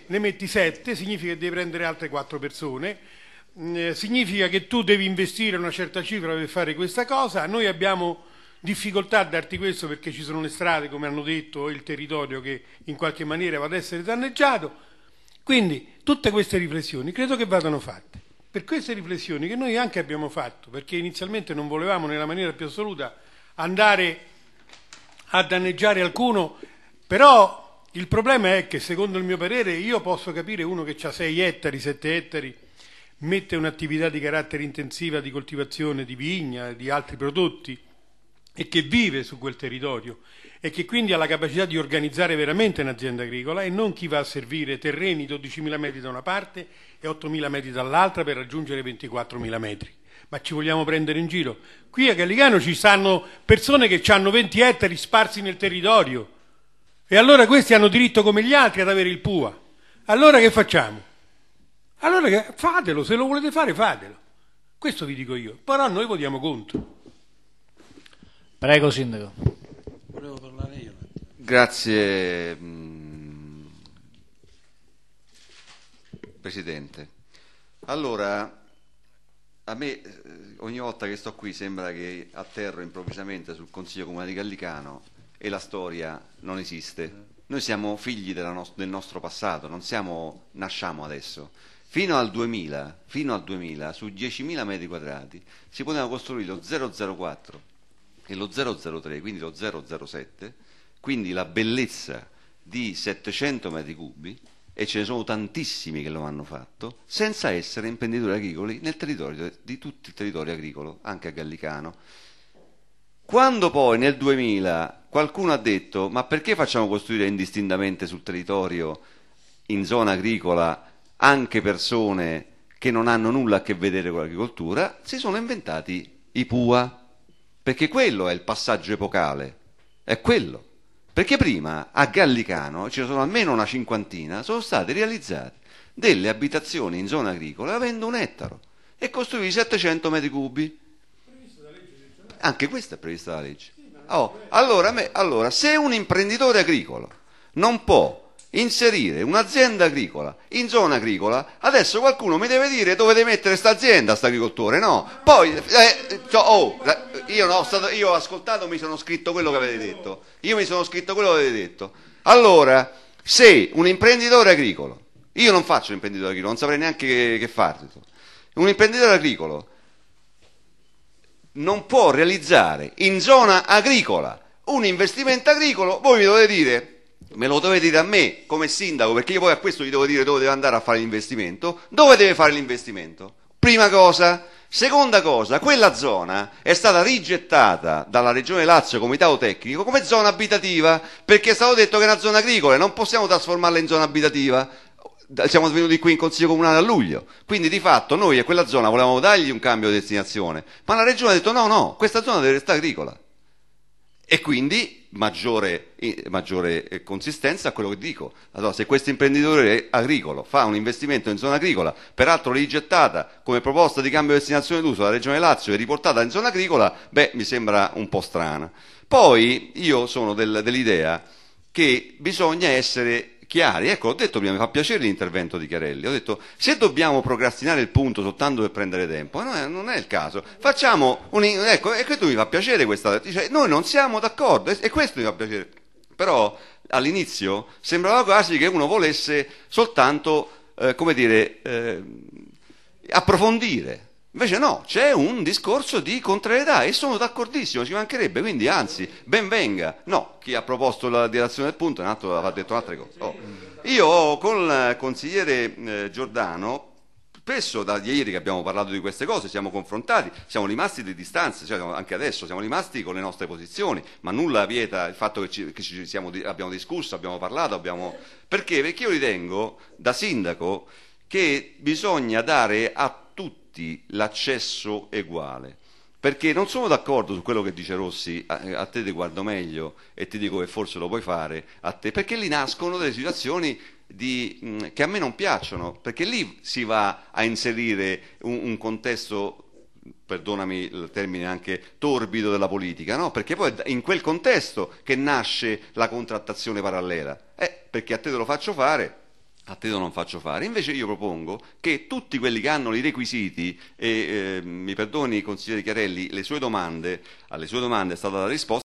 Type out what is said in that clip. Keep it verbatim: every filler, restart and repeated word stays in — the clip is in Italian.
ne metti sette, significa che devi prendere altre quattro persone, eh, significa che tu devi investire una certa cifra per fare questa cosa. Noi abbiamo difficoltà a darti questo perché ci sono le strade, come hanno detto, e il territorio che in qualche maniera va ad essere danneggiato. Quindi tutte queste riflessioni credo che vadano fatte. Per queste riflessioni che noi anche abbiamo fatto, perché inizialmente non volevamo nella maniera più assoluta andare a danneggiare alcuno, però il problema è che, secondo il mio parere, io posso capire uno che ha sei ettari, sette ettari, mette un'attività di carattere intensiva di coltivazione di vigna, di altri prodotti, e che vive su quel territorio e che quindi ha la capacità di organizzare veramente un'azienda agricola, e non chi va a servire terreni dodicimila metri da una parte e ottomila metri dall'altra per raggiungere ventiquattromila metri. Ma ci vogliamo prendere in giro? Qui a Gallicano ci stanno persone che hanno venti ettari sparsi nel territorio, e allora questi hanno diritto come gli altri ad avere il P U A. Allora che facciamo? Allora che... fatelo, se lo volete fare fatelo. Questo vi dico io, però noi votiamo contro. Prego, Sindaco. Volevo parlare io. Grazie, mh, Presidente. Allora, a me eh, ogni volta che sto qui sembra che atterro improvvisamente sul Consiglio Comunale di Gallicano e la storia non esiste. Noi siamo figli della no- del nostro passato, non siamo, nasciamo adesso. Fino al duemila, fino al duemila, su diecimila metri quadrati si poteva costruire lo zero zero quattro e lo zero zero tre, quindi lo zero zero sette, quindi la bellezza di settecento metri cubi, e ce ne sono tantissimi che lo hanno fatto, senza essere imprenditori agricoli nel territorio di tutto il territorio agricolo, anche a Gallicano. Quando poi nel duemila qualcuno ha detto: ma perché facciamo costruire indistintamente sul territorio, in zona agricola, anche persone che non hanno nulla a che vedere con l'agricoltura, si sono inventati i P U A, perché quello è il passaggio epocale, è quello. Perché prima a Gallicano, ce ne sono almeno una cinquantina, sono state realizzate delle abitazioni in zona agricola avendo un ettaro e costruiti settecento metri cubi. Anche questo è previsto dalla legge. Oh, allora, me, allora, se un imprenditore agricolo non può inserire un'azienda agricola in zona agricola, adesso qualcuno mi deve dire dove deve mettere sta azienda, sta agricoltore, no? Poi, eh, oh, io, no, stato, io ho ascoltato, mi sono scritto quello che avete detto, io mi sono scritto quello che avete detto. Allora, se un imprenditore agricolo, io non faccio l'imprenditore agricolo, non saprei neanche che, che fare, un imprenditore agricolo non può realizzare in zona agricola un investimento agricolo, voi mi dovete dire, me lo dovete dire a me come sindaco, perché io poi a questo gli devo dire dove deve andare a fare l'investimento, dove deve fare l'investimento. Prima cosa. Seconda cosa, quella zona è stata rigettata dalla Regione Lazio, Comitato Tecnico, come zona abitativa, perché è stato detto che è una zona agricola e non possiamo trasformarla in zona abitativa. Siamo venuti qui in Consiglio Comunale a luglio, quindi di fatto noi a quella zona volevamo dargli un cambio di destinazione, ma la Regione ha detto no, no, questa zona deve restare agricola. E quindi maggiore, maggiore consistenza a quello che dico. Allora, se questo imprenditore agricolo fa un investimento in zona agricola, peraltro rigettata come proposta di cambio di destinazione d'uso dalla Regione Lazio e riportata in zona agricola, beh, mi sembra un po' strana. Poi io sono del, dell'idea che bisogna essere chiari. Ecco, ho detto prima, mi fa piacere l'intervento di Chiarelli, ho detto, se dobbiamo procrastinare il punto soltanto per prendere tempo, non è, non è il caso, facciamo un, ecco, e questo mi fa piacere, questa, cioè, noi non siamo d'accordo, e, e questo mi fa piacere, però all'inizio sembrava quasi che uno volesse soltanto, eh, come dire, eh, approfondire. Invece no, c'è un discorso di contrarietà e sono d'accordissimo, ci mancherebbe, quindi anzi, ben venga. No, chi ha proposto la dilazione del punto è un altro, ha detto altre cose. Oh. Io con il consigliere eh, Giordano, spesso da ieri che abbiamo parlato di queste cose, siamo confrontati, siamo rimasti di distanze, cioè anche adesso siamo rimasti con le nostre posizioni, ma nulla vieta il fatto che ci, che ci siamo, abbiamo discusso, abbiamo parlato, abbiamo... Perché? Perché io ritengo, da sindaco, che bisogna dare a l'accesso uguale, perché non sono d'accordo su quello che dice Rossi, a, a te ti guardo meglio e ti dico che forse lo puoi fare a te, perché lì nascono delle situazioni di, mh, che a me non piacciono, perché lì si va a inserire un, un contesto, perdonami il termine anche torbido della politica, no? Perché poi è in quel contesto che nasce la contrattazione parallela, eh, perché a te te lo faccio fare, a te non faccio fare. Invece io propongo che tutti quelli che hanno i requisiti, e eh, mi perdoni consigliere Chiarelli, le sue domande, alle sue domande è stata la risposta,